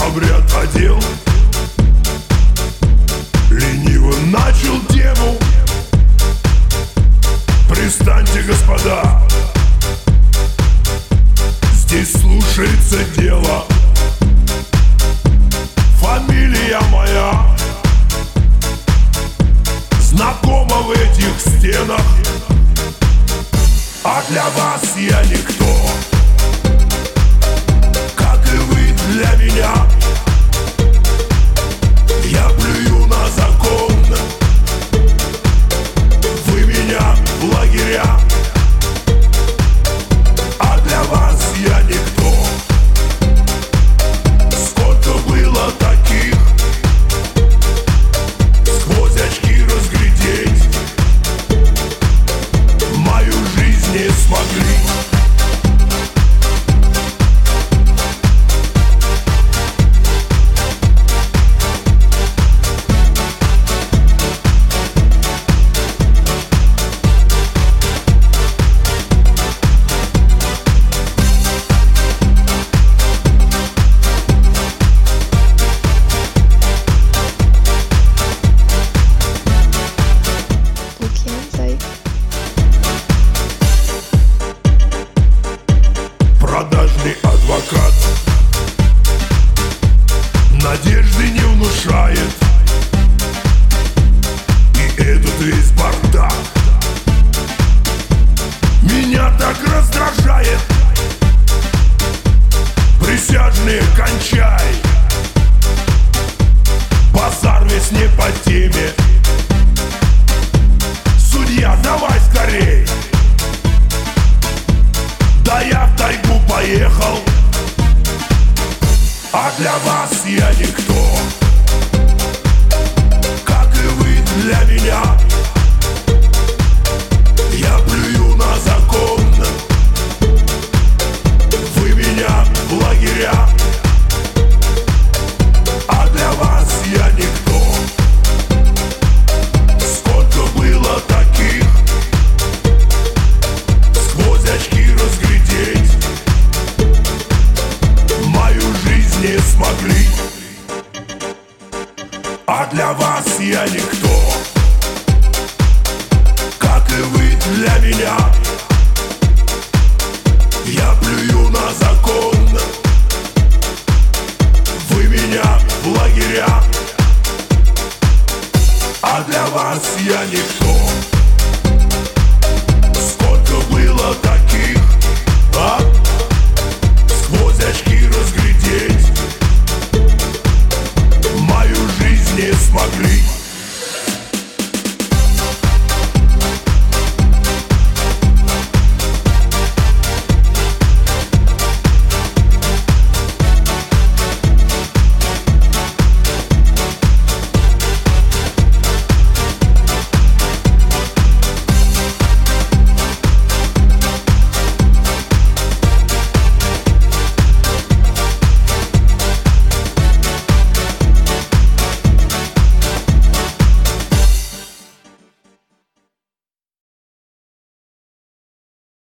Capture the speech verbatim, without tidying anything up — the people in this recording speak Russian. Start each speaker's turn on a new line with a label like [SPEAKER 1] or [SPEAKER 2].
[SPEAKER 1] обряд одел, лениво начал тему. Пристаньте, господа, здесь слушается дело. Фамилия моя знакома в этих стенах, а для вас я никто, как и вы для меня. Я плюю на закон, вы меня в лагеря, а для вас я никто. Сколько было таких, сквозь очки разглядеть мою жизнь не смогли. Продажный адвокат надежды не внушает, и этот весь бардак меня так раздражает. Присяжные, кончай, базар весь не по теме. Судья, давай скорей, да я в тайгу поехал, а для вас я никто, как и вы для меня. Я плюю на закон, вы меня в лагеря, а для вас я никто. Сколько было таких, сквозь очки разглядеть мою жизнь не смогли, а для вас я никто, как и вы для меня.